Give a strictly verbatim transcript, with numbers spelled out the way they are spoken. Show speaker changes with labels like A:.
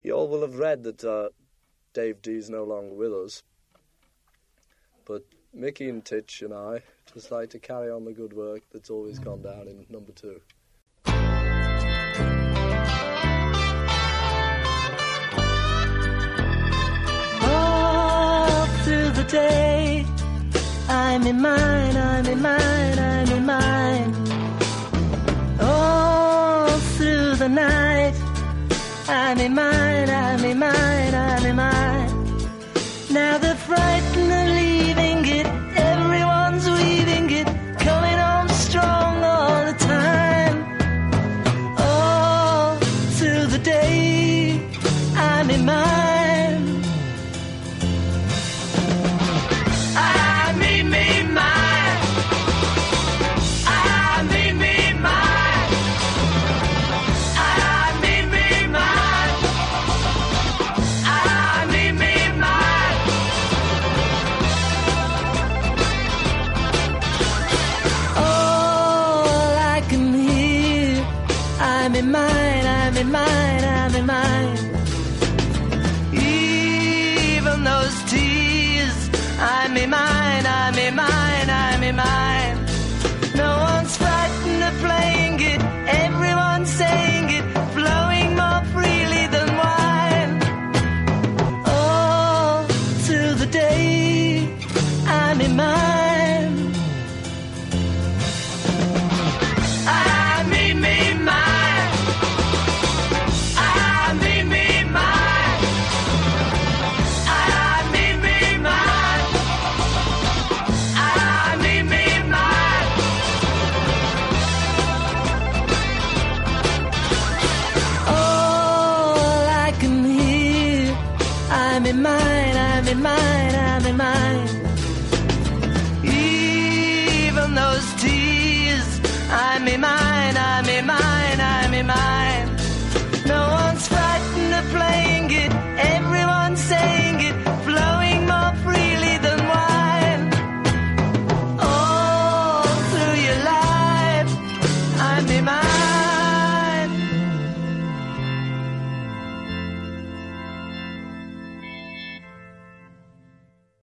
A: You all will have read that uh, Dave D's no longer with us. But Mickey and Titch and I just like to carry on the good work that's always gone down in number two.
B: All through the day, I'm in mine, I'm in mine, I'm in mine. All through the night, I'm in mine, I'm in mine, I'm in mine. Now they're frightened of leaving it, everyone's weaving it, coming on strong all the time. All through the day, I'm in mine. I me, me, mine. I me, me, mine. I me, me, mine. I me, me, mine. All I can hear, I'm in mine, I'm in mine, I'm in mine. Even those tears, I'm in mine, I'm in mine, I'm in mine. No one's frightened of playing it, everyone's saying it, flowing more freely than wine. All through the day, I'm in mine. I me, me, mine. I me, me, mine. I me, me, mine. I me, me, mine. All I can hear, I'm in mine, I'm in mine, I'm in mine. Even those tears, I'm in mine, I'm in mine, I'm in mine. No one's frightened of playing it, everyone's saying it, flowing more freely than wine. All through your life, I'm in mine.